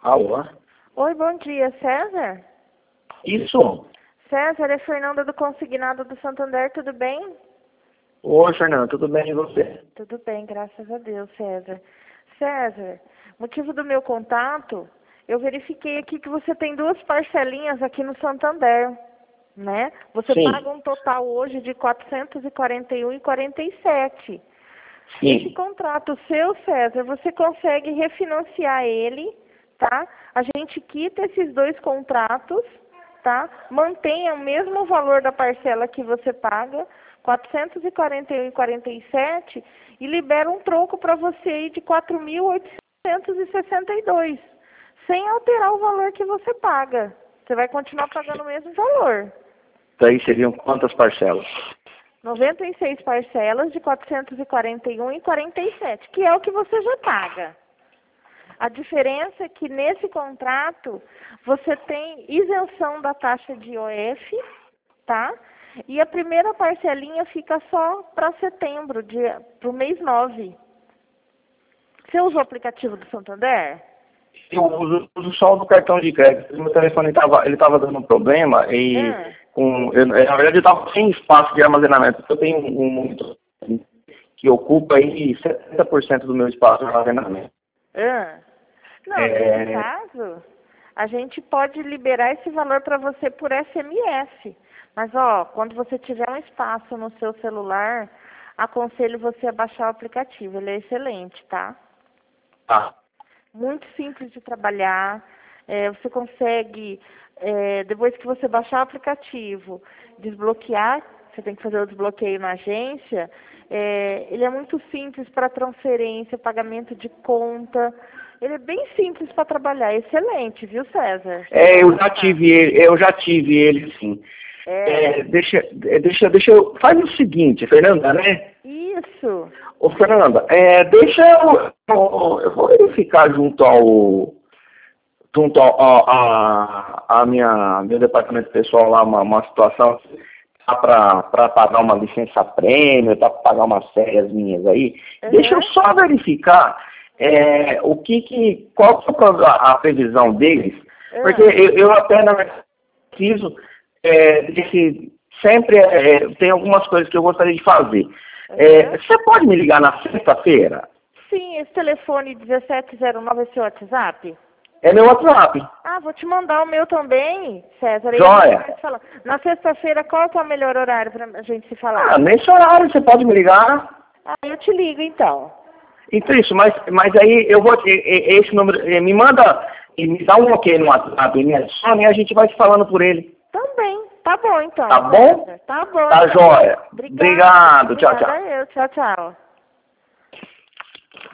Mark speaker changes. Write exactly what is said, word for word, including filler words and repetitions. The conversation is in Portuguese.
Speaker 1: Alô?
Speaker 2: Oi, bom dia, César?
Speaker 1: Isso.
Speaker 2: César, é Fernanda do Consignado do Santander, tudo bem?
Speaker 1: Oi, Fernanda, tudo bem e você?
Speaker 2: Tudo bem, graças a Deus, César. César, motivo do meu contato, eu verifiquei aqui que você tem duas parcelinhas aqui no Santander, né? Você
Speaker 1: Sim.
Speaker 2: paga um total hoje de quatrocentos e quarenta e um reais e quarenta e sete centavos.
Speaker 1: Sim.
Speaker 2: Esse contrato seu, César, você consegue refinanciar ele, tá? A gente quita esses dois contratos, tá? Mantém o mesmo valor da parcela que você paga, quatrocentos e quarenta e um reais e quarenta e sete centavos, e libera um troco para você aí de quatro mil oitocentos e sessenta e dois reais, sem alterar o valor que você paga. Você vai continuar pagando o mesmo valor.
Speaker 1: Daí seriam quantas parcelas?
Speaker 2: noventa e seis parcelas de quatrocentos e quarenta e um reais e quarenta e sete centavos, que é o que você já paga. A diferença é que nesse contrato você tem isenção da taxa de I O F, tá? E a primeira parcelinha fica só para setembro, para o mês nove. Você usa o aplicativo do Santander?
Speaker 1: Eu uso, uso só o do cartão de crédito. Meu telefone estava ele tava dando um problema e
Speaker 2: Ah,
Speaker 1: com, eu, na verdade eu estava sem espaço de armazenamento. Eu tenho um, um monitor que ocupa aí setenta por cento do meu espaço de armazenamento.
Speaker 2: ah. Não,
Speaker 1: É,
Speaker 2: nesse caso, a gente pode liberar esse valor para você por S M S. Mas, ó, quando você tiver um espaço no seu celular, aconselho você a baixar o aplicativo. Ele é excelente, tá?
Speaker 1: tá.
Speaker 2: Muito simples de trabalhar. É, você consegue, é, depois que você baixar o aplicativo, desbloquear. Você tem que fazer o desbloqueio na agência. É, ele é muito simples para transferência, pagamento de conta. Ele é bem simples para trabalhar, excelente, viu, César?
Speaker 1: É, eu já tive ele, eu já tive ele, sim.
Speaker 2: É.
Speaker 1: É, deixa, é, deixa, deixa eu. Faz o seguinte, Fernanda, né?
Speaker 2: Isso.
Speaker 1: Ô, Fernanda, é, deixa eu. Eu eu vou verificar junto ao. Junto ao, ao- a, a minha, meu departamento pessoal lá, uma, uma situação para pagar uma licença prêmio, para pagar umas férias minhas aí.
Speaker 2: Uhum.
Speaker 1: Deixa eu só verificar é, o que que, qual que é a, a previsão deles, porque
Speaker 2: Uhum.
Speaker 1: eu, eu até na verdade preciso é, desse, sempre é, tem algumas coisas que eu gostaria de fazer. É,
Speaker 2: Uhum.
Speaker 1: você pode me ligar na sexta-feira?
Speaker 2: Sim, esse telefone dezessete zero nove é seu WhatsApp?
Speaker 1: É meu WhatsApp.
Speaker 2: Ah, vou te mandar o meu também, César. Aí a gente
Speaker 1: Joia.
Speaker 2: vai se falar. Na sexta-feira, qual que é o melhor horário para a gente se falar?
Speaker 1: Ah, nesse horário você pode me ligar.
Speaker 2: Ah, eu te ligo então.
Speaker 1: Então isso, mas, mas aí eu vou, e- e- esse número, eh, me manda, e me dá um ok no WhatsApp, me adiciona e a gente vai se falando por ele.
Speaker 2: Também. Tá bom então.
Speaker 1: Tá bom?
Speaker 2: César. Tá bom.
Speaker 1: Tá
Speaker 2: Então.
Speaker 1: joia.
Speaker 2: Obrigada.
Speaker 1: Obrigado, tchau,
Speaker 2: Obrigada
Speaker 1: tchau.
Speaker 2: eu. Tchau, tchau.